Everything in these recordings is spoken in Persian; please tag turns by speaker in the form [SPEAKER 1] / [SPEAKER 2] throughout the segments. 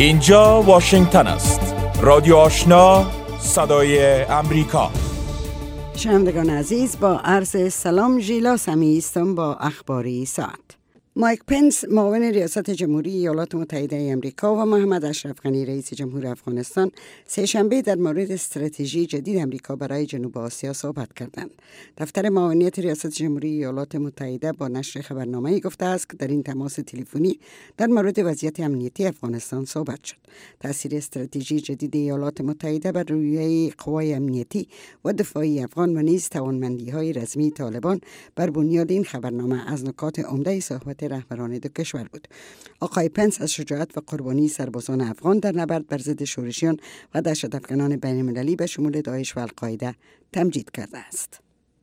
[SPEAKER 1] اینجا واشنگتن است. رادیو آشنا، صدای امریکا.
[SPEAKER 2] شنوندگان عزیز، با عرض سلام ژیلا سمی هستم با اخباری ساعت. مایک پنس معاون ریاست جمهوری ایالات متحده امریکا و محمد اشرف غنی رئیس جمهور افغانستان سه‌شنبه در مورد استراتژی جدید امریکا برای جنوب آسیا صحبت کردند. دفتر معاونیت ریاست جمهوری ایالات متحده با نشر خبرنامه‌ای گفته است که در این تماس تلفنی در مورد وضعیت امنیتی افغانستان صحبت شد. تاثیر استراتژی جدید ایالات متحده بر روحیه قوای امنیتی و دفاعی افغان و نیز توانمندی‌های رسمی طالبان بر بنیاد این خبرنامه از نکات عمده صحبت رهبران دو کشور بود. آقای پنس از شجاعت و قربانی سربازان افغان در نبرد بر ضد شورشیان و دهشت‌افکنان بین‌المللی به شمول داعش و القاعده تمجید کرده است.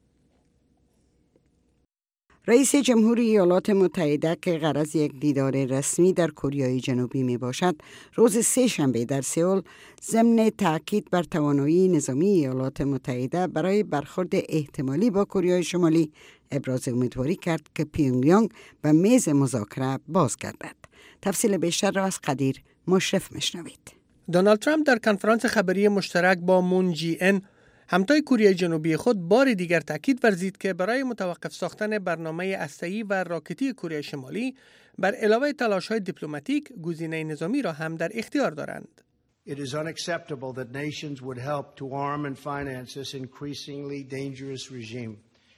[SPEAKER 2] رئیس جمهوری ایالات متحده که غرض یک دیدار رسمی در کره جنوبی می باشد، روز سه‌شنبه در سئول ضمن تاکید بر توانایی نظامی ایالات متحده برای برخورد احتمالی با کره شمالی ابراز امیدواری کرد که پیونگیانگ به میز مذاکره بازگردد. تفصیل بیشتر را از قدیر مشرف میشنوید.
[SPEAKER 3] دونالد ترامپ در کنفرانس خبری مشترک با مون جی ان همتای کره جنوبی خود بار دیگر تاکید ورزید که برای متوقف ساختن برنامه هسته‌ای و راکتی کره شمالی بر علاوه تلاش‌های دیپلماتیک گزینه نظامی را هم در اختیار دارند.
[SPEAKER 4] It is unacceptable that nations would help to arm and finance this increasingly dangerous regime.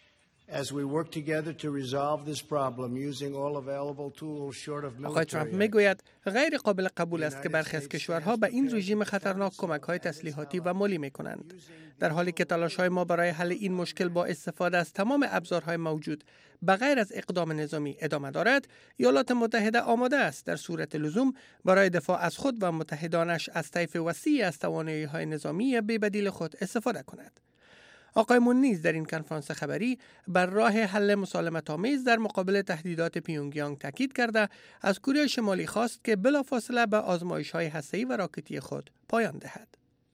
[SPEAKER 4] As we work together to resolve this problem using all available tools short of military.
[SPEAKER 3] آقای ترامپ میگوید غیر قابل قبول است که برخی از کشورها به این رژیم خطرناک کمک‌های تسلیحاتی و مالی می‌کنند، در حالی که تلاش‌های ما برای حل این مشکل با استفاده از تمام ابزارهای موجود بغیر از اقدام نظامی ادامه دارد. ایالات متحده آماده است در صورت لزوم برای دفاع از خود و متحدانش از طیف وسیعی از توانایی‌های نظامی بی‌بدیل خود استفاده کند. آقای مون نیز در این کنفرانس خبری بر راه حل مسالمت‌آمیز در مقابل تهدیدات پیونگیانگ تاکید کرده از کره شمالی خواست که بلافاصله به آزمایش‌های هسته‌ای و راکتی خود پایان دهد.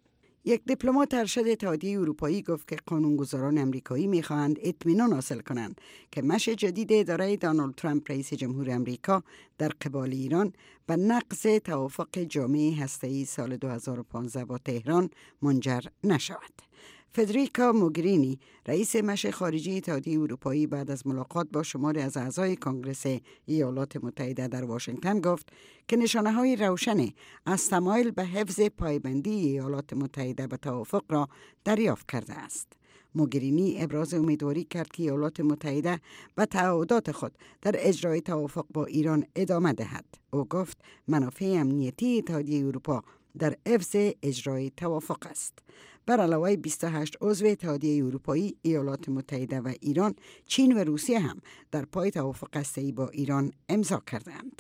[SPEAKER 2] یک دیپلمات ارشد اتحادیه اروپایی گفت که قانونگذاران امریکایی می‌خواهند اطمینان حاصل کنند که مشی جدید اداره دونالد ترامپ رئیس جمهور امریکا در قبال ایران به نقض توافق جامع هسته‌ای سال 2015 با تهران منجر نشود. فدریکا موگرینی رئیس مش خارجی اتحادیه اروپایی بعد از ملاقات با شماری از اعضای کنگره ایالات متحده در واشنگتن گفت که نشانه‌های روشن از تمایل به حفظ پایبندی ایالات متحده به توافق را دریافت کرده است. موگرینی ابراز امیدواری کرد که ایالات متحده به تعهدات خود در اجرای توافق با ایران ادامه دهد. او گفت منافع امنیتی اتحادیه اروپا در حفظ اجرای توافق است. بر علاوه 28 عضو اتحادیه اروپایی، ایالات متحده و ایران، چین و روسیه هم در پای توافق هسته‌ای با ایران امضا کردند.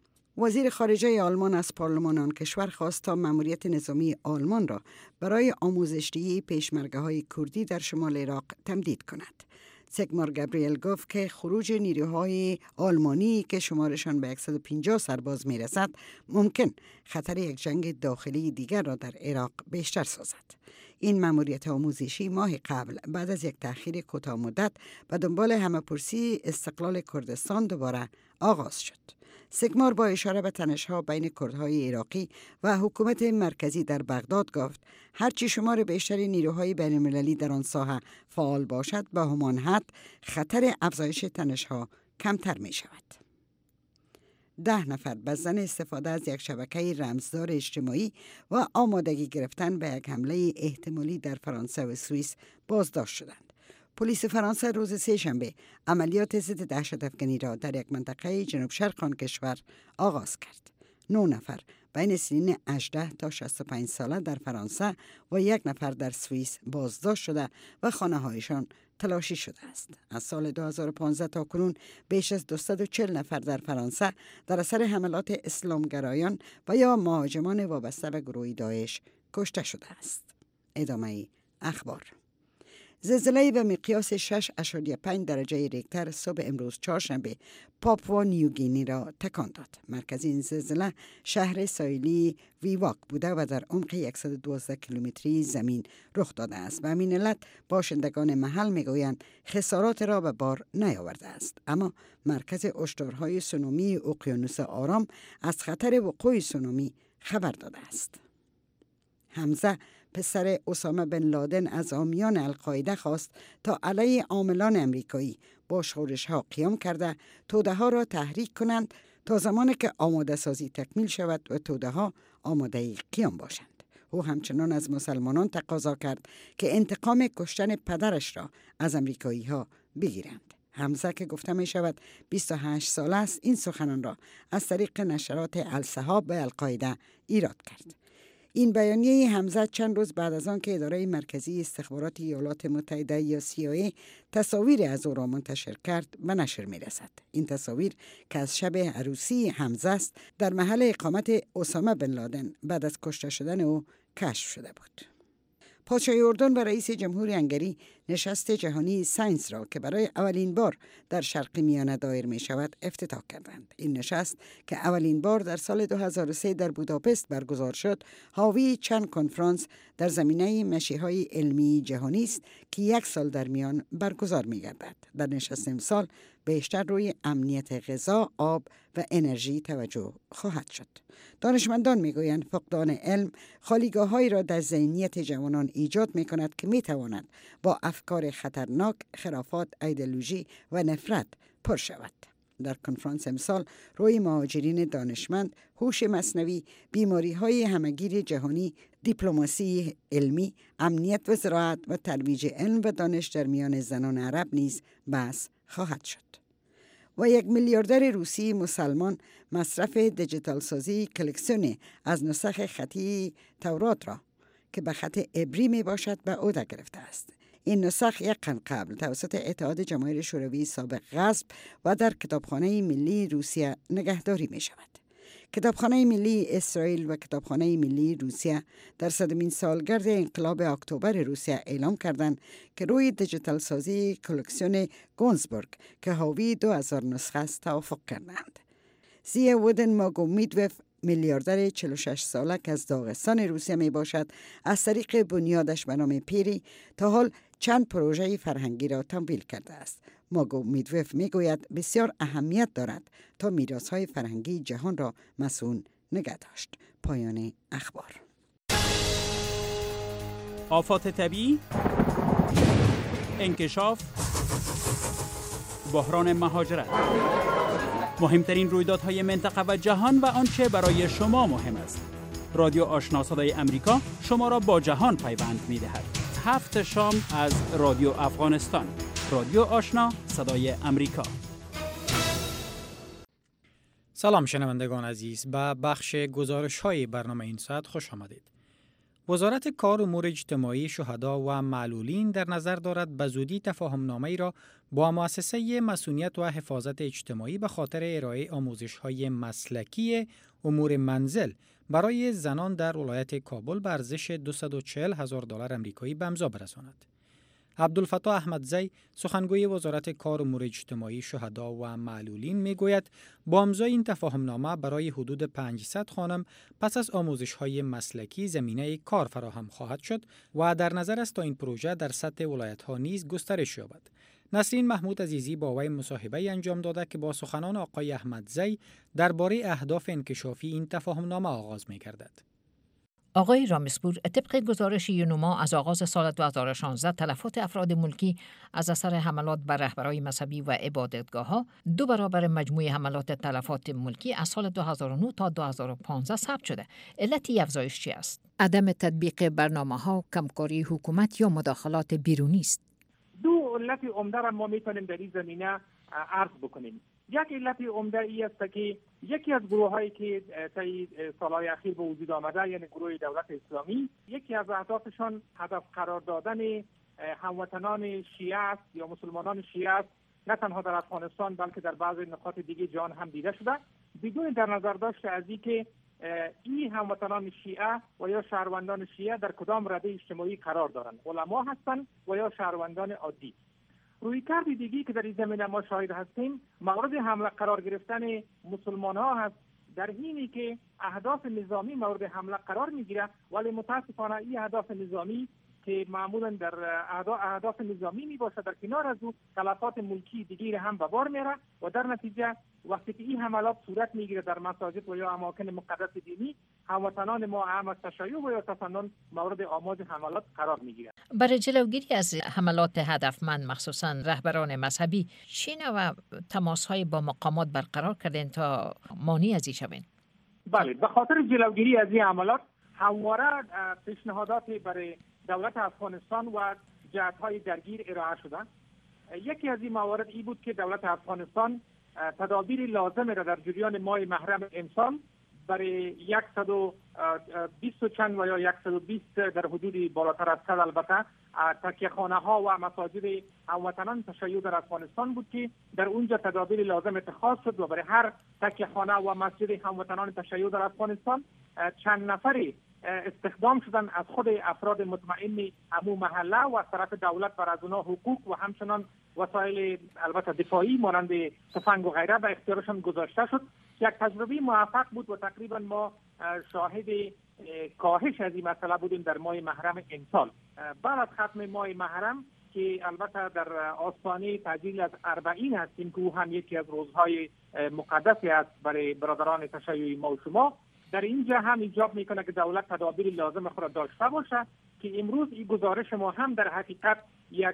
[SPEAKER 2] وزیر خارجه آلمان از پارلمان آن کشور خواست تا مأموریت نظامی آلمان را برای آموزش‌دهی پیشمرگه‌های کردی در شمال عراق تمدید کند. سگمار گابریل گفت که خروج نیروهای آلمانی که شمارشان به 150 سرباز میرسد ممکن خطر یک جنگ داخلی دیگر را در عراق بیشتر سازد. این مأموریت آموزشی ماه قبل بعد از یک تأخیر کوتاه مدت به دنبال همه‌پرسی استقلال کردستان دوباره آغاز شد. سگمار با اشاره به تنش‌ها بین کردهای عراقی و حکومت مرکزی در بغداد گفت هرچی شمار بیشتری نیروهای بین‌المللی در آن ساحه فعال باشد به همان حد خطر افزایش تنش‌ها کمتر می شود. 10 نفر به زن استفاده از یک شبکه رمزدار اجتماعی و آمادگی گرفتن به یک حمله احتمالی در فرانسه و سوئیس بازداشت شدند. پلیس فرانسه روز سه‌شنبه عملیات ضد دهشت‌افکنی را در یک منطقه جنوب شرق آن کشور آغاز کرد. 9 نفر بین سنین 18 تا 65 ساله در فرانسه و 1 نفر در سوئیس بازداشت شده و خانه‌هایشان تلاشی شده است. از سال 2015 تا کنون بیش از 240 نفر در فرانسه در اثر حملات اسلامگرایان و یا مهاجمان وابسته به گروه داعش کشته شده است. ادامه اخبار. زلزله به مقیاس 6.5 درجه ریکتر صبح امروز چهارشنبه پاپوا نیوگینی را تکان داد. مرکز این زلزله شهر ساحلی ویواک بوده و در عمق 112 کیلومتری زمین رخ داده است. به همین علت باشندگان محل میگویند خسارات را به بار نیاورده است. اما مرکز هشدارهای سونامی اقیانوس آرام از خطر وقوع سونامی خبر داده است. حمزه پسر اسامه بن لادن از حامیان القاعده خواست تا علیه عاملان امریکایی با شورش‌ها قیام کرده توده‌ها را تحریک کنند تا زمانی که آماده سازی تکمیل شود و توده‌ها آماده قیام باشند. او همچنان از مسلمانان تقاضا کرد که انتقام کشتن پدرش را از امریکایی‌ها بگیرند. حمزه که گفته می شود 28 سال است این سخنان را از طریق نشرات الصحاب به القاعده ایراد کرد. این بیانیه حمزه چند روز بعد از آن که اداره مرکزی استخبارات ایالات متحده یا CIA تصاویر از او را منتشر کرد به نشر می رسد. این تصاویر که از شب عروسی حمزه است در محل اقامت اسامه بن لادن بعد از کشته شدن او کشف شده بود. پادشاه اردن و رئیس جمهور هنگری نشست جهانی ساینس را که برای اولین بار در شرق میانه دایر می شود افتتاح کردند. این نشست که اولین بار در سال 2003 در بوداپست برگزار شد، حاوی چند کنفرانس در زمینه مشیهای علمی جهانی است که یک سال در میان برگزار می گردد. در نشست امسال بیشتر روی امنیت غذا، آب و انرژی توجه خواهد شد. دانشمندان میگویند فقدان علم خالیگاه‌هایی را در ذهنیت جوانان ایجاد می‌کند که می‌تواند با افکار خطرناک، خرافات، ایدئولوژی و نفرت پر شود. در کنفرانس امسال روی مهاجرین دانشمند، هوش مصنوعی، بیماری‌های همه‌گیر جهانی، دیپلماسی علمی، امنیت و زراعت و ترویج علم و دانش در میان زنان عرب نیز بحث خواهد شد. و یک میلیاردر روسی مسلمان مصرف دیجیتال سازی کلکسیون از نسخ خطی تورات را که به خط عبری می باشد به عهده گرفته است. این نسخ یک قرن قبل توسط اتحاد جماهیر شوروی سابق غصب و در کتابخانه ملی روسیه نگهداری می شود. کتابخانه ملی اسرائیل و کتابخانه ملی روسیه در 100مین سالگرد انقلاب اکتبر روسیه اعلام کردند که روی دیجیتال سازی کلکسیون گونزبورگ که حاوی 2000 نسخه است توافق کردند. زیا وودن ماگومیدوف میلیاردر 46 ساله که از داغستان روسیه می باشد از طریق بنیادش به نام پیری تا حال چند پروژه فرهنگی را تمویل کرده است. ماگومیدوف می گوید بسیار اهمیت دارد تا میراث‌های فرهنگی جهان را مسئول نگه داشت. پایان اخبار.
[SPEAKER 5] آفات طبیعی، انکشاف، بحران مهاجرت، مهمترین رویدادهای منطقه و جهان و آنچه برای شما مهم است. رادیو آشنا صدای امریکا شما را با جهان پیوند می‌دهد. 7 شام از رادیو افغانستان. رادیو آشنا صدای امریکا.
[SPEAKER 6] سلام شنوندگان عزیز، به بخش گزارش‌های برنامه این ساعت خوش آمدید. وزارت کار امور اجتماعی شهدا و معلولین در نظر دارد به زودی تفاهم‌نامه‌ای را با مؤسسه مسئولیت و حفاظت اجتماعی به خاطر ارائه آموزش‌های مسلکی امور منزل برای زنان در ولایت کابل به ارزش $240,000 آمریکایی به امضا برساند. عبدالفتاح احمدزی سخنگوی وزارت کار امور اجتماعی شهدا و معلولین میگوید با امضای این تفاهمنامه برای حدود 500 خانم پس از آموزش‌های مسلکی زمینه کار فراهم خواهد شد و در نظر است تا این پروژه در سطح ولایت‌ها نیز گسترش یابد. نسرین محمود عزیزی با وی مصاحبه انجام داده که با سخنان آقای احمدزی درباره اهداف انکشافی این تفاهمنامه آغاز می‌گردد.
[SPEAKER 7] آقای رامسپور، طبق گزارش یونما از آغاز سال 2016 تلفات افراد ملکی از اثر حملات بر رهبران مذهبی و عبادتگاه‌ها 2 برابر مجموع حملات تلفات ملکی از سال 2009 تا 2015 ثبت شده. علت افزایش چی است؟ عدم تطبیق برنامه‌ها، کمکاری حکومت یا مداخلات بیرونی است؟
[SPEAKER 8] 2 علت عمده را ما میتونیم در این زمینه عرض بکنیم. یک علت عمده ای است که یکی از گروه‌هایی که طی سالهای اخیر به وجود آمده، یعنی گروه دولت اسلامی، یکی از اهدافشان هدف قرار دادن هموطنان شیعه است یا مسلمانان شیعه است، نه تنها در افغانستان بلکه در بعضی نقاط دیگه جهان هم دیده شده، بدون در نظر داشته از اینکه این هموطنان شیعه و یا شهروندان شیعه در کدام رده اجتماعی قرار دارند، علما هستند و یا شهروندان عادی. رویکرد دیگی که در این زمینه ما شاهد هستیم مورد حمله قرار گرفتن مسلمان ها هست، در حینی که اهداف نظامی مورد حمله قرار میگیره، ولی متاسفانه این اهداف نظامی که معمولا در اهداف نظامی می باشه. در کنار از او تلفات ملکی دیگری هم به بار میره و در نتیجه وقتی که این حملات صورت میگیره در مساجد و یا اماکن مقدس دینی، هموطنان ما هم از تشیع و یا تفنن مورد آماج حملات قرار میگیرند.
[SPEAKER 7] برای جلوگیری از حملات هدفمند مخصوصا رهبران مذهبی چه نوع تماس‌های با مقامات برقرار کردین تا مانع از این شوین؟
[SPEAKER 8] بله، به خاطر جلوگیری از این حملات همواره پیشنهاداتی برای دولت افغانستان و جهت‌های درگیر ارائه شده. یکی از این موارد این بود که دولت افغانستان تدابیر لازم را در جریان ماه محرم امسال برای 120 چند و یا 120 در حدود بالاتر از 100 البته تکیه‌خانه ها و مساجد هموطنان تشیع در افغانستان بود که در اونجا تدابیر لازم اتخاذ شد و برای هر تکیه‌خانه و مسجد هموطنان تشیع در افغانستان چند نفری استخدام شدن از خود افراد مطمئن امو محله و از طرف دولت بر از اونها حقوق و همچنان وسایل البته دفاعی مانند تفنگ و غیره به اختیارشان گذاشته شد. یک تجربه موفق بود و تقریبا ما شاهد کاهش از این مسئله بودیم در ماه محرم امسال. بعد از ختم ماه محرم که البته در آستانه تعجیل از 40 هستیم که او هم یکی از روزهای مقدسی است برای برادران تشیعی ما و شما، در اینجا هم ایجاب میکنه که دولت تدابیر لازم خود داشته باشه که امروز این گزارش ما هم در حقیقت یک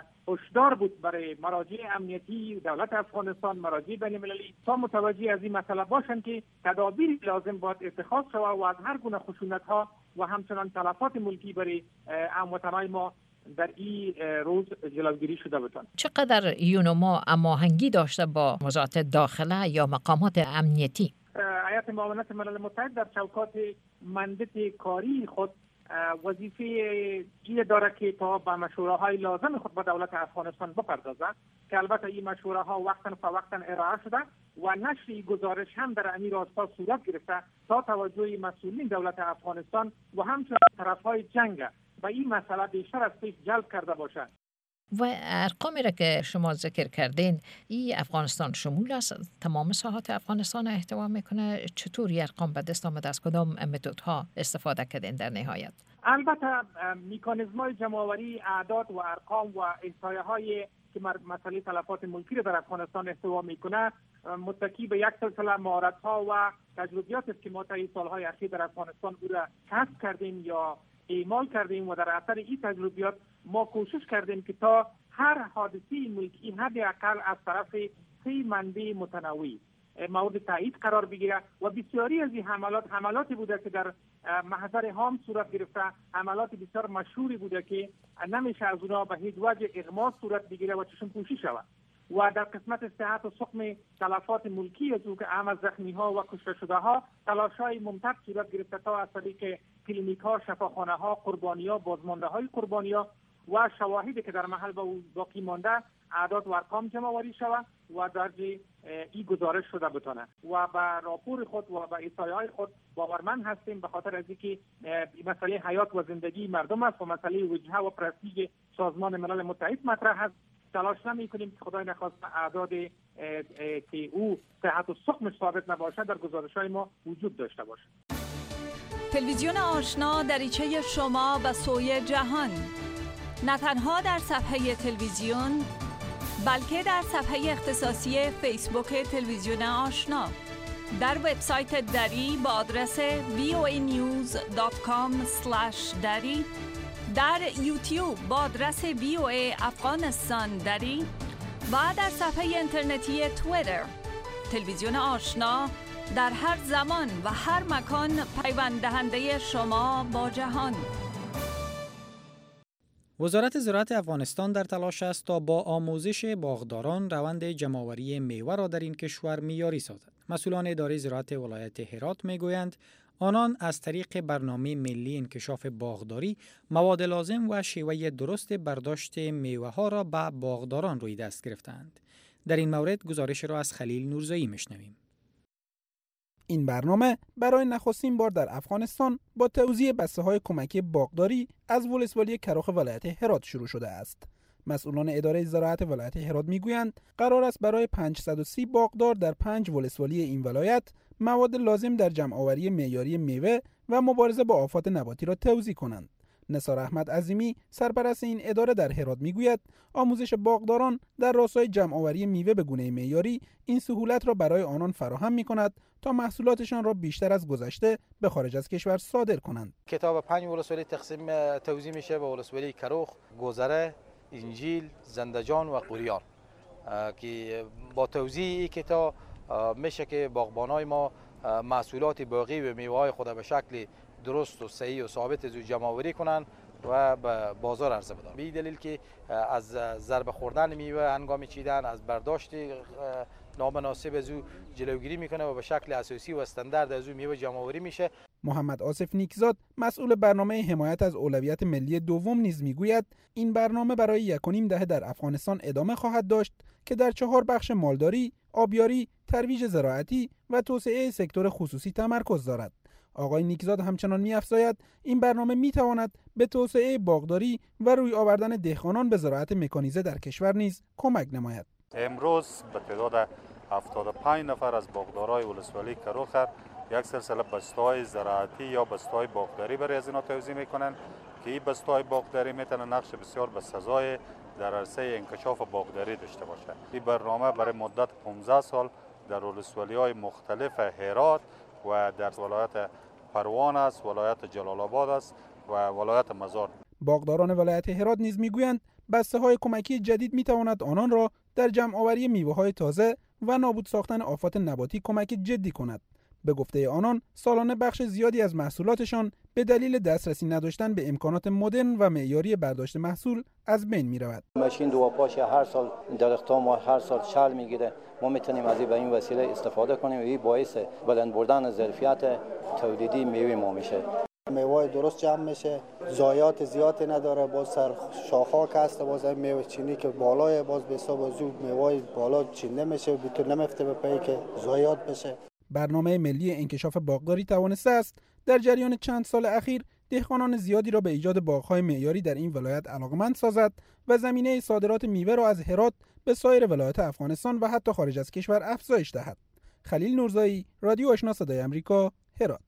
[SPEAKER 8] هشدار بود برای مراجع امنیتی دولت افغانستان، مراجع بین‌المللی تا متوجه از این مسئله باشند که تدابیر لازم باید اتخاذ شود و از هر گونه خشونت‌ها و همچنان تلفات ملکی برای هموطنان ما در این روز جلوگیری شده بتون.
[SPEAKER 7] چقدر یونما هماهنگی داشته با وزارت داخله یا مقامات امنیتی؟
[SPEAKER 8] هیئت معاونت ملل متحد در چوکات مندت کاری خود وظیفه این داره که تا به مشوره‌های لازم خود با دولت افغانستان بپردازه که البته این مشوره‌ها وقتاً فوقتاً ارائه شده و نشر گزارش هم در این راستا صورت گرفته تا توجه مسئولین دولت افغانستان و همچنین طرف‌های جنگ به این مسئله بیشتر از پیش جلب کرده باشد.
[SPEAKER 7] و ارقامی را که شما ذکر کردین این افغانستان شمول است؟ تمام ساحات افغانستان احتوا میکنه؟ چطوری ارقام به دست آمده؟ از کدام متدها استفاده کردین در نهایت؟
[SPEAKER 8] البته مکانیزم‌های جمع‌آوری اعداد و ارقام و احصایه‌های که مسئله تلفات ملکی را در افغانستان احتوا میکنه متکی به یک سلسله مهارت‌ها و تجربیات است که ما طی سال‌های اخیر در افغانستان او را کسب کردیم یا اعمال کردیم و در اثر این تجربیات ما کوشش کردیم که تا هر حادثه ملکی حداقل از طرف 3 منبع متنوع مورد تایید قرار بگیره و بسیاری از این حملاتی بوده که در محضر هام صورت گرفته، حملات بسیار مشهوری بوده که نمیشه از اونها به هیچ وجه اغماض صورت بگیره و چشم پوشی شود. و در قسمت صحت و سقم تلفات ملکی از او که اهم از زخمی ها و کشته شده ها تلاش‌های ممتد صورت گرفته تا از طریق کلینیک ها، شفاخانه ها، قربانی ها، بازمانده های قربانی ها و شواهدی که در محل باقی مانده اعداد و ارقام جمع آوری شود و درج این گزارش شده بتونه و به راپور خود و به احصایه‌های خود باورمند هستیم به خاطر از اینکه مسئله حیات و زندگی مردم است و مسئله وجهه و پرستیژ سازمان ملل متحد مطرح است. تلاش نمی‌کنیم که خدای نخواسته اعداد که او صحت و سقمش ثابت نباشه در گزارش‌های ما وجود داشته باشه.
[SPEAKER 9] تلویزیون آشنا دریچه شما به سوی جهان، نه تنها در صفحه تلویزیون بلکه در صفحه اختصاصی فیسبوک تلویزیون آشنا، در وبسایت دری با آدرس voanews.com/dari، در یوتیوب با آدرس VOA افغانستان دری و در صفحه اینترنتی توییتر. تلویزیون آشنا در هر زمان و هر مکان پیوند دهنده شما با جهان.
[SPEAKER 6] وزارت زراعت افغانستان در تلاش است تا با آموزش باغداران روند جمع‌آوری میوه را در این کشور معیاری سازد. مسئولان اداره زراعت ولایت هرات میگویند آنان از طریق برنامه ملی انکشاف باغداری مواد لازم و شیوه درست برداشت میوه ها را به باغداران روی دست گرفتند. در این مورد گزارش را از خلیل نورزایی میشنویم.
[SPEAKER 10] این برنامه برای نخستین بار در افغانستان با توزیع بسته کمکی باغداری از ولسوالی کراخ ولایت هرات شروع شده است. مسئولان اداره زراعت ولایت هرات میگویند قرار است برای 530 باغدار در 5 ولسوالی این ولایت مواد لازم در جمع‌آوری معیاری میوه و مبارزه با آفات نباتی را توزیع کنند. نثار احمد عظیمی سرپرست این اداره در هرات میگوید آموزش باغداران در راستای جمع‌آوری میوه به گونه معیاری این سهولت را برای آنان فراهم می‌کند تا محصولاتشان را بیشتر از گذشته به خارج از کشور صادر کنند.
[SPEAKER 11] کتاب 5 ولسوالی تقسیم توزیع میشه به ولسوالی کروخ، گوزره، انجیل، زندجان و قوریان که با توزیع کتاب میشه که باغبانای ما محصولات باغی و میوه‌های خود به شکل درست و صحیح و ثابت از جمع آوری کنند و به بازار عرضه بدن. به دلیل که از ضربه خوردن میوه هنگام چیدن، از برداشت نامناسب از او جلوگیری میکنه و به شکل اساسی و استاندارد از او میوه جمع آوری میشه.
[SPEAKER 10] محمد آصف نیکزاد مسئول برنامه حمایت از اولویت ملی دوم نیز میگوید این برنامه برای 1.5 دهه در افغانستان ادامه خواهد داشت که در 4 بخش مالداری، آبیاری، ترویج زراعتی و توسعه سکتور خصوصی تمرکز دارد. آقای نیکزاد همچنان می‌افزاید این برنامه می‌تواند به توسعه باغداری و روی آوردن دهقانان به زراعت مکانیزه در کشور نیز کمک نماید.
[SPEAKER 12] امروز به تعداد 75 نفر از باغدارای ولسوالی کروخر یک سلسله بسته‌های زراعتی یا بسته‌های باغداری برای از اینا توزیع می‌کنند که این بسته‌های باغداری می‌تونه نقش بسیار بسزای در عرصه انکشاف باغداری داشته باشه. این برنامه برای مدت 15 سال در ولسوالی‌های مختلف هرات و در ولایت پروان است، ولایت جلال آباد است و ولایت مزار.
[SPEAKER 10] باغداران ولایت هرات نیز میگویند بسته‌های کمکی جدید میتواند آنان را در جمع‌آوری میوه‌های تازه و نابود ساختن آفات نباتی کمک جدی کند. به گفته آنان سالانه بخش زیادی از محصولاتشان به دلیل دسترسی نداشتن به امکانات مدرن و معیاری برداشت محصول از بین می‌رود.
[SPEAKER 11] ماشین دواپاش هر سال درخت‌ها ما هر سال شل میگیره. ما میتونیم از این وسیله استفاده کنیم و این باعث بلند بردن ظرفیت تولیدی میوه ما میشه.
[SPEAKER 13] میوه درست جمع میشه، ضایعات زیادی نداره، باز سر شاخه‌ها هست، باز میوه چینی که بالای باز به حساب زو میوه بالا چینه میشه، بیتون نمیفته به پای که ضایعات بشه.
[SPEAKER 10] برنامه ملی انکشاف باغداری توانسته است در جریان چند سال اخیر دهقانان زیادی را به ایجاد باغ‌های معیاری در این ولایت علاقمند سازد و زمینه صادرات میوه را از هرات به سایر ولایات افغانستان و حتی خارج از کشور افزایش دهد. خلیل نورزایی، رادیو آشنا صدای آمریکا، هرات.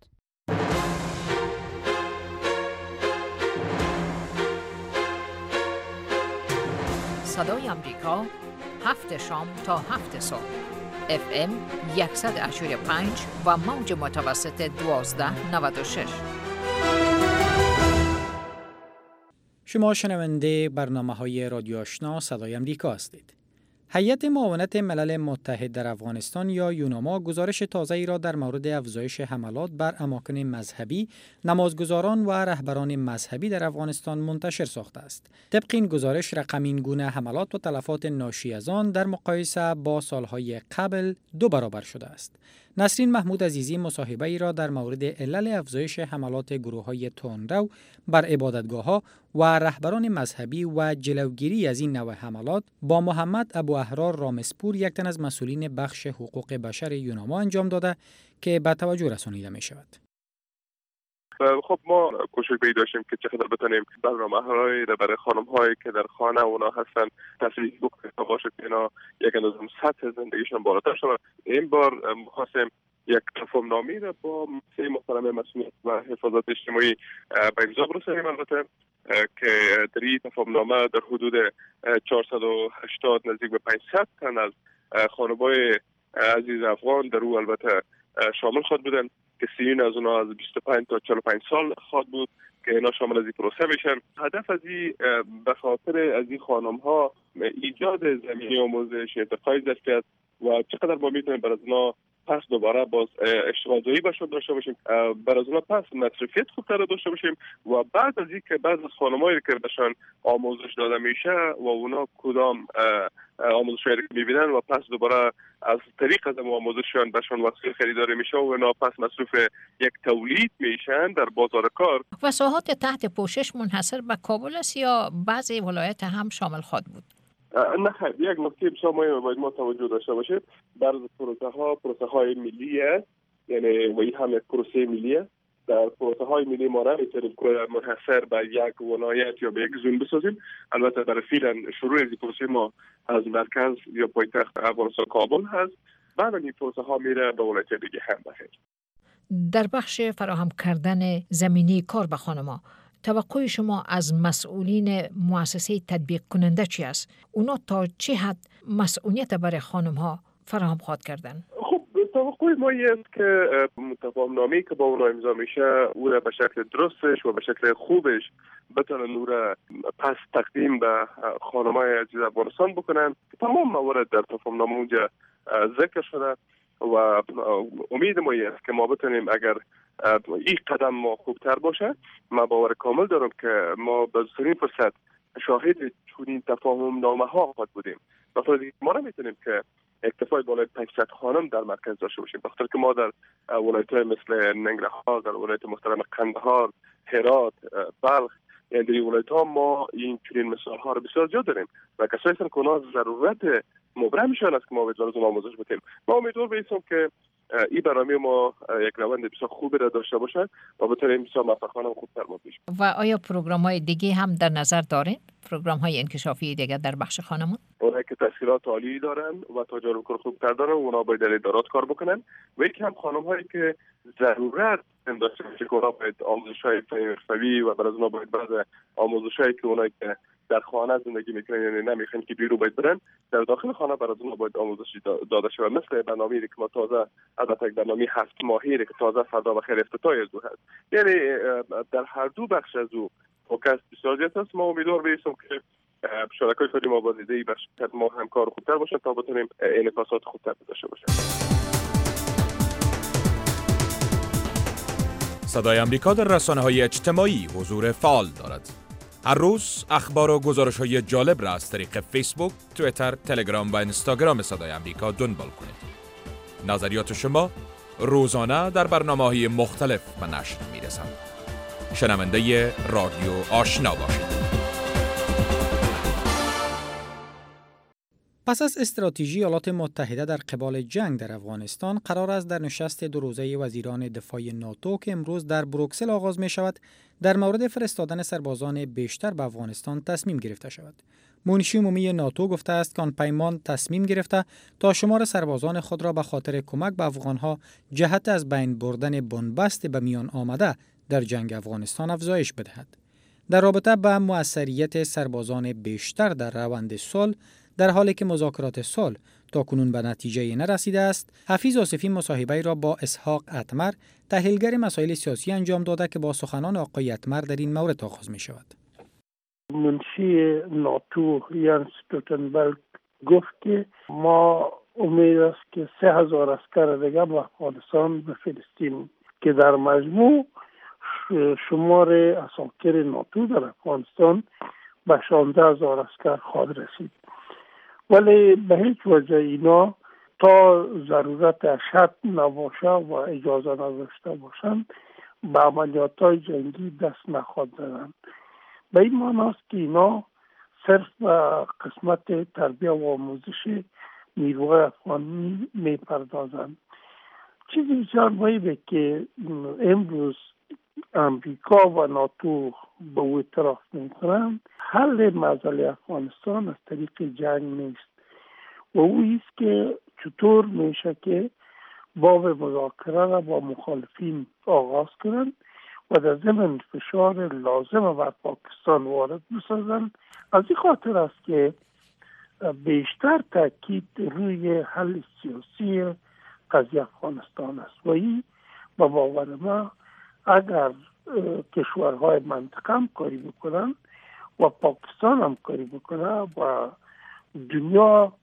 [SPEAKER 7] صدای آمریکا 7 شام تا 7 صبح FM 100.5 و موج متوسط 1296.
[SPEAKER 6] شما شنونده برنامه‌های رادیو آشنا صدای آمریکا هستید. هیئت معاونت ملل متحد در افغانستان یا یوناما گزارش تازه‌ای را در مورد افزایش حملات بر اماکن مذهبی، نمازگزاران و رهبران مذهبی در افغانستان منتشر ساخته است. طبق این گزارش رقم این گونه حملات و تلفات ناشی از آن در مقایسه با سالهای قبل 2 برابر شده است. نسرین محمود عزیزی مصاحبه ای را در مورد علل افزایش حملات گروه‌های تندرو بر عبادتگاه‌ها و رهبران مذهبی و جلوگیری از این نوع حملات با محمد ابو احرار رامسپور، یک تن از مسئولین بخش حقوق بشر یوناما انجام داده که به توجه رسانیده می شود.
[SPEAKER 14] خب ما کوشش می داشتیم که چقدر بتونیم برنامه‌هایی برای خانم‌هایی که در خانه اونا هستن تصویری بکنیم تا باشه که اینا یک اندازه سطح زندگیشون بالاتر شود. این بار خواستیم یک تفاهم‌نامه را با سه محترم مسئولیت و حفاظت اجتماعی به امضا برسانیم، البته که در این تفاهم‌نامه در حدود 480 نزدیک به 500 تن از خانواده‌های عزیز افغان در او البته شامل خواهد بودن که 30 از اونها از 25 تا 45 سال خواهد بود که اینا شامل از این پروسه بشن. هدف از این به خاطر از این خانم‌ها ایجاد زمینه آموزش، ارتقای ظرفیت و چقدر ما میتونیم بر از اونا پس دوباره باز اشتغالزایی باشون داشته باشیم، بر از اونا پس مصرفیت خوبتر داشته باشیم و بعد از اینکه بعض از خانم‌هایی که بهشون آموزش داده میشه و اونا کدام آموزشی رو میبینن و پس دوباره از طریق از آموزششون بهشون وسیله خریداری میشه و اونا پس مصروف یک تولید میشن در بازار کار.
[SPEAKER 7] و ساحات تحت پوشش منحصر به کابل است یا بعضی ولایت هم شامل خواهد بود؟
[SPEAKER 14] نه، یک نکته بسیار مهم باید ما توجه داشته باشیم. بعض پروسه های ملی است، یعنی و این هم یک پروسه ملی است. در پروسه های ملی ما را میتونیم منحصر به یک ولایت یا به یک زون بسازیم. البته برای فعلا شروع از پروسه ما از مرکز یا پایتخت افغانستان کابل هست، بعد این پروسه ها میره به ولایت دیگه هم بخیر.
[SPEAKER 7] در بخش فراهم کردن زمینی کار به خانم‌ها توقع شما از مسئولین مؤسسه تطبیق کننده چی است؟ اونا تا چه حد مسئولیت برای خانم ها فراهم خواهد کردن؟
[SPEAKER 14] خب توقع ما است که تفاهم‌نامه‌ای که با اونا امضا میشه او را به شکل درستش و به شکل خوبش بتونن او را پس تقدیم به خانم‌های عزیز افغانستان بکنن. تمام موارد در تفاهم‌نامه اونجا ذکر شده و امید ما است که ما بتونیم اگر این قدم ما خوبتر باشه، ما باور کامل دارم که ما به زودترین فرصت شاهد چنین تفاهم‌نامه ها خواهد بودیم. بخاطر ما نمیتونیم که اکتفای بالای 500 خانم در مرکز داشته باشیم، بخاطر که ما در ولایت‌های مثل ننگرهار، در ولایت محترم قندهار، هرات، بلخ، یعنی در ولایت‌ها ما این چنین مثال‌ها رو بسیار زیاد داریم و کسایی هستند که اونا ضرورت مبرمشان است که ما باید از آموزش بدیم. ما امیدوار هستیم که این برنامه ما یک روند بسیار خوبی را داشته باشد و بتونیم بسیار موفقانه و خوبتر ما پیش بریم.
[SPEAKER 7] و آیا پروگرام‌های دیگه هم در نظر دارین؟ پروگرام‌های انکشافی دیگه در بخش خانمان؟
[SPEAKER 14] اونایی که تحصیلات عالی دارن و تجارب کار خوبتر دارن اونا باید در ادارات کار بکنن و یکی هم خانم‌هایی که ضرورت داشته باشه که اونا باید آموزش‌های حرفه‌ای و بعد از اونا باید بعض آموزش‌هایی که اونایی که در خانه زندگی میکنن یعنی نمیخوان که بیرون باید برن در داخل خانه برای اونها باید آموزشی داده شود. مثل برنامه‌ای که ما تازه البته یک برنامه 7 ماهی که تازه فردا بخیر افتتاحی از او هست، یعنی در هر دو بخش از او فوکس بسیار زیاد است. ما امیدوار هستیم که شرکای کاری ما با دیده بخش ما همکار خوبتر باشن تا بتونیم انعکاسات خوبتر داشته باشیم.
[SPEAKER 1] صدای آمریکا در رسانه‌های اجتماعی حضور فعال دارد. هر روز اخبار و گزارش‌های جالب را از طریق فیسبوک، توییتر، تلگرام و اینستاگرام صدای آمریکا دنبال کنید. نظریات شما روزانه در برنامه‌های مختلف به نشر می‌رسند. شنونده رادیو آشنا باشید.
[SPEAKER 6] پس از استراتژی ایالات متحده در قبال جنگ در افغانستان، قرار است در نشست 2 روزه وزیران دفاع ناتو که امروز در بروکسل آغاز می شود، در مورد فرستادن سربازان بیشتر به افغانستان تصمیم گرفته شود. منشی عمومی ناتو گفته است که آن پیمان تصمیم گرفته تا شمار سربازان خود را به خاطر کمک به افغانها جهت از بین بردن بنبست به میان آمده در جنگ افغانستان افزایش بدهد. در رابطه با موثریت سربازان بیشتر در روند صلح، در حالی که مذاکرات صلح تاکنون به نتیجه نرسیده است، حفیظ آصفی مصاحبه‌ای را با اسحاق اتمر، تحلیلگر مسائل سیاسی انجام داده که با سخنان آقای اتمر در این مورد آغاز می شود.
[SPEAKER 15] منشی ناتو یانس استولتنبرگ گفت که ما امید است که 3000 اسکر دیگر به افغانستان بفرستیم که در مجموع شمار اساکر ناتو در افغانستان به 16000 اسکر خواهد رسید. ولی به هیچ وجه اینا تا ضرورت اشد نباشه و اجازه نداشته باشند به عملیات‌های جنگی دست نخواهد زدن. به این معنی است که اینا صرف به قسمت تربیه و آموزش نیروهای افغانی میپردازند. چیزی بسیار مهمه که امروز امریکا و ناتو به او اعتراف میکنند، حل مسئله افغانستان از طریق جنگ نیست و او است که چطور میشه که باب مذاکره را با مخالفین آغاز کنند و در ضمن فشار لازم بر پاکستان وارد بسازند. از این خاطر است که بیشتر تاکید روی حل سیاسی قضیه افغانستان است و این با باور ما اگر کشورهای منطقه هم کاری بکنن و پاکستان هم کاری بکنه و دنیا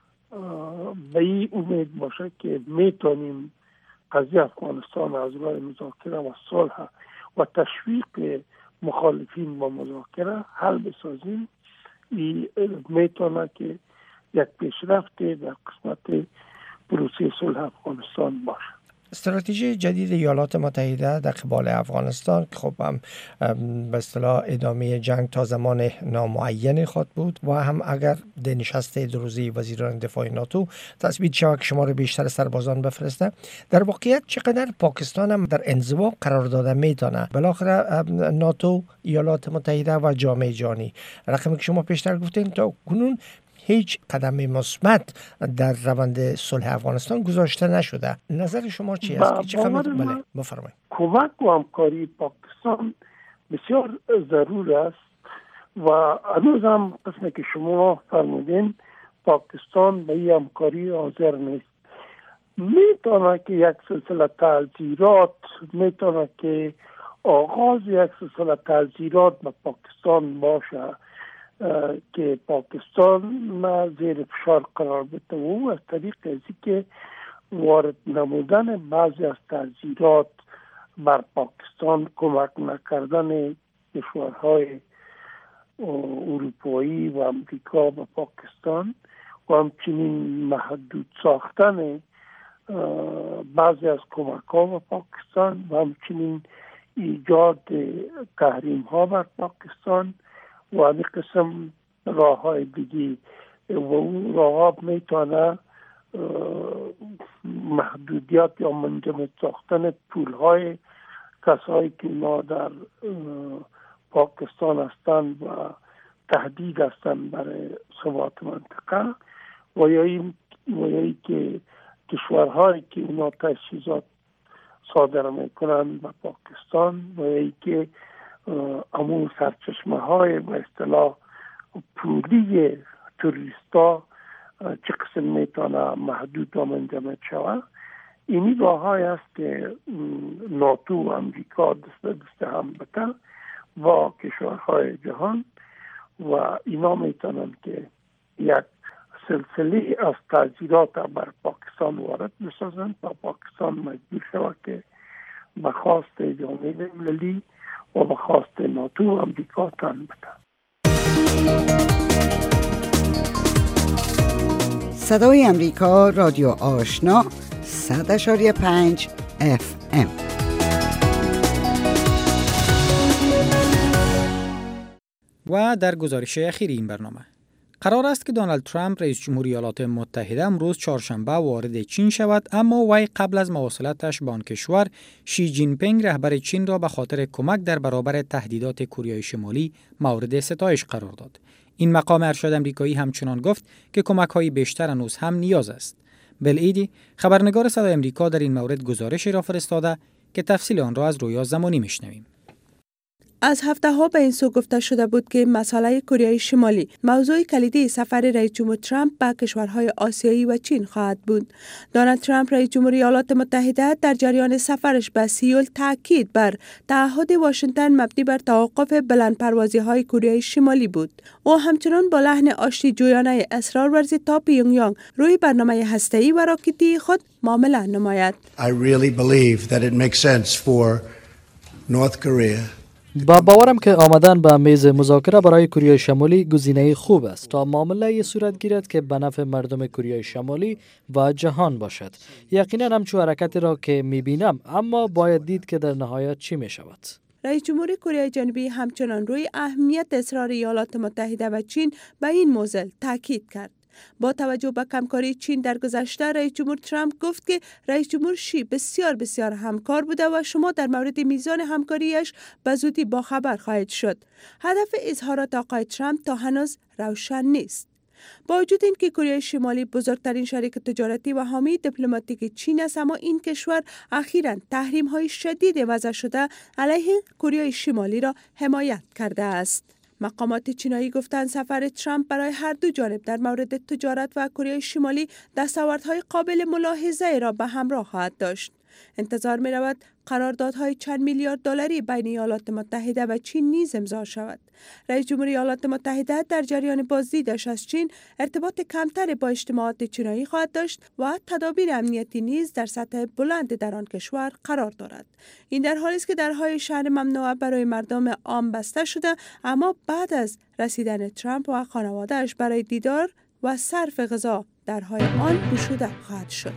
[SPEAKER 15] به این امید باشه که میتونیم قضیه افغانستان از راه مذاکره و صلح و تشویق مخالفین با مذاکره حل بسازیم، این میتونه که یک پیشرفت در قسمت پروسه صلح افغانستان باشه.
[SPEAKER 16] استراتژی جدید ایالات متحده در قبال افغانستان که خب هم به اصطلاح ادامه جنگ تا زمان نامعین خواهد بود و هم اگر در نشست 2 روزه وزیران دفاع ناتو تصویب شود که شمار بیشتر سربازان بفرسته، در واقعیت چقدر پاکستان هم در انزوا قرار داده میتونه بالاخره ناتو، ایالات متحده و جامعه جهانی؟ رقمی که شما پیشتر گفتین تا کنون هیچ قدم مثبت در روند صلح افغانستان گذاشته نشده. نظر شما چی است؟ چه خبر؟ بله بفرمایید.
[SPEAKER 15] کمک و همکاری پاکستان بسیار ضرور است و هنوز هم قسمی که شما فرمودین پاکستان به این همکاری حاضر نیست. میتونه که یک سلسله تعزیرات، میتونه که آغاز یک سلسله تعزیرات به پاکستان باشه که پاکستان زیر فشار قرار بده و از طریق ازی که وارد نمودن بعضی از تعزیرات بر پاکستان، کمک نکردن کشورهای اروپایی و امریکا به پاکستان و همچنین محدود ساختن بعضی از کمک ها به پاکستان و همچنین ایجاد تحریم ها بر پاکستان و این قسم راه های دیگی و اون راه ها میتونه محدودیت یا منجمد ساختن پول های کسایی که ما در پاکستان هستند و تهدید هستند برای ثبات منطقه و یا این که کشورهایی که اونا تجهیزات صادر میکنند به پاکستان و یا این که امون سرچشمه های به اصطلاح پولی توریستا چه قسم میتونه محدود و منجمد شود. اینی راه های است که ناتو و امریکا دست هم بده با کشورهای جهان و اینا میتونن که یک سلسله از تعزیرات بر پاکستان وارد بسازن تا پاکستان مجبور شود که به خواست جامعه مللی و به خواست ناتو و امریکا تن بده.
[SPEAKER 2] صدای امریکا، رادیو آشنا، 100.5 FM.
[SPEAKER 6] و در گزارش اخیر این برنامه قرار است که دونالد ترامپ رئیس جمهوری ایالات متحده امروز چهارشنبه وارد چین شود، اما وی قبل از مواصلتش به آن کشور شی جین پینگ رهبر چین را به خاطر کمک در برابر تهدیدات کره شمالی مورد ستایش قرار داد. این مقام ارشد امریکایی همچنان گفت که کمک‌های بیشتر هنوز هم نیاز است. بل ایدی خبرنگار صدای امریکا در این مورد گزارشی را فرستاده که تفصیل آن را از رویا زمانی میشنویم.
[SPEAKER 17] از هفته‌ها به این سو گفته شده بود که مسئله کره شمالی موضوع کلیدی سفر رئیس جمهور ترامپ به کشورهای آسیایی و چین خواهد بود. دونالد ترامپ رئیس جمهوری ایالات متحده در جریان سفرش به سیول تاکید بر تعهد واشنگتن مبنی بر توقف بلندپروازی‌های کره شمالی بود. او همچنان با لحن آشتی جویانه اصرار ورزید تا پیونگیانگ روی برنامه هسته‌ای و راکتی خود معامله نماید.
[SPEAKER 4] I really believe that it makes sense for North Korea
[SPEAKER 18] با باورم که آمدن به میز مذاکره برای کره شمالی گزینه خوب است تا معامله صورت گیرد که به نفع مردم کره شمالی و جهان باشد. یقینا همچون حرکتی را که میبینم، اما باید دید که در نهایت چی میشود.
[SPEAKER 17] رئیس جمهور کره جنوبی همچنان روی اهمیت اصرار ایالات متحده و چین به این موضوع تاکید کرد. با توجه به کمکاری چین در گذشته، رئیس جمهور ترامپ گفت که رئیس جمهور شی بسیار همکار بوده و شما در مورد میزان همکاریش به زودی باخبر خواهید شد. هدف اظهارات آقای ترامپ تا هنوز روشن نیست. با وجود اینکه کره شمالی بزرگترین شریک تجارتی و حامی دیپلماتیک چین است، اما این کشور اخیراً تحریم‌های شدید وضع شده علیه کره شمالی را حمایت کرده است. مقامات چینایی گفتند سفر ترامپ برای هر دو جانب در مورد تجارت و کره شمالی دستاوردهای قابل ملاحظه را به همراه خواهد داشت. انتظار می رود قراردادهای چند میلیارد دلاری بین ایالات متحده و چین نیز امضا شود. رئیس جمهور ایالات متحده در جریان بازدیدش از چین ارتباط کمتری با اجتماعات چینایی خواهد داشت و تدابیر امنیتی نیز در سطح بلند در آن کشور قرار دارد. این در حالی است که درهای شهر ممنوعه برای مردم عام بسته شده، اما بعد از رسیدن ترامپ و خانواده‌اش برای دیدار و صرف غذا درهای آن گشوده خواهد شد.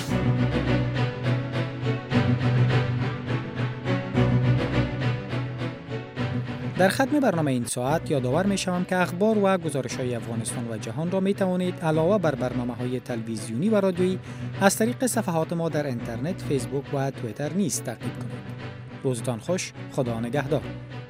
[SPEAKER 6] در ختم برنامه این ساعت یادآور می شوم که اخبار و گزارش‌های افغانستان و جهان را می توانید علاوه بر برنامه‌های تلویزیونی و رادیویی از طریق صفحات ما در اینترنت، فیسبوک و توییتر نیز تعقیب کنید. روزتان خوش، خدا نگهدار.